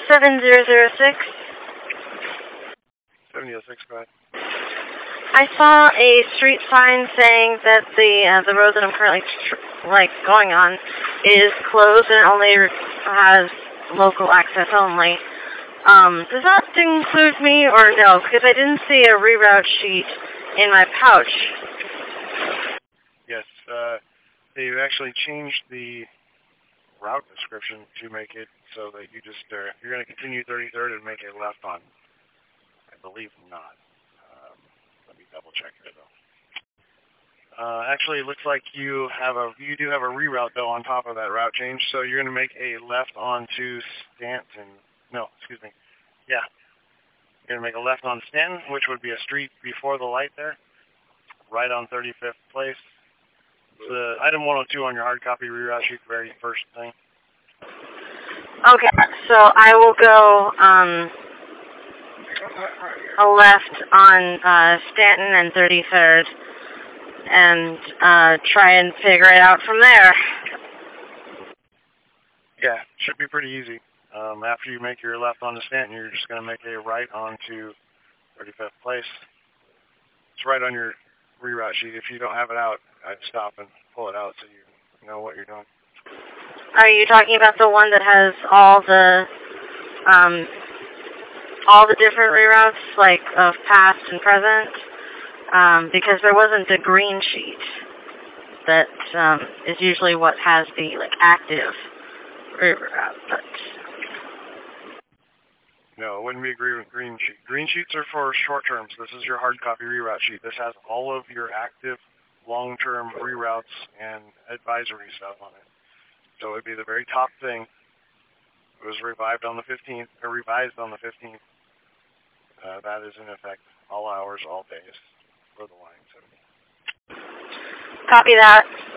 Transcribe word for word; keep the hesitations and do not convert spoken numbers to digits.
seven zero zero six. seven zero six, go ahead. I saw a street sign saying that the uh, the road that I'm currently tr like going on is closed and only has local access only. Um, does that include me or no? Because I didn't see a reroute sheet in my pouch. Yes, uh, they've actually changed the route description to make it so that you just, uh, you're going to continue thirty-third and make a left on. I believe not. Um, let me double check here though. Uh, actually, it looks like you have a, you do have a reroute though on top of that route change, so you're going to make a left onto Stanton. No, excuse me. Yeah. You're going to make a left on Stanton, which would be a street before the light there, right on thirty-fifth place. The item one oh two on your hard copy reroute sheet, the very first thing. Okay, so I will go um, a left on uh, Stanton and thirty-third and uh, try and figure it out from there. Yeah, should be pretty easy. Um, after you make your left onto Stanton, you're just going to make a right onto thirty-fifth place. It's right on your reroute sheet. If you don't have it out, I'd stop and pull it out so you know what you're doing. Are you talking about the one that has all the um, all the different reroutes, like of past and present? Um, because there wasn't the green sheet that um, is usually what has the like active reroute. But no, it wouldn't be a green, green sheet. Green sheets are for short terms. This is your hard copy reroute sheet. This has all of your active long-term reroutes and advisory stuff on it. So it would be the very top thing. It was revived on the fifteenth, or revised on the fifteenth. Uh, that is in effect all hours, all days for the line seventy. Copy that.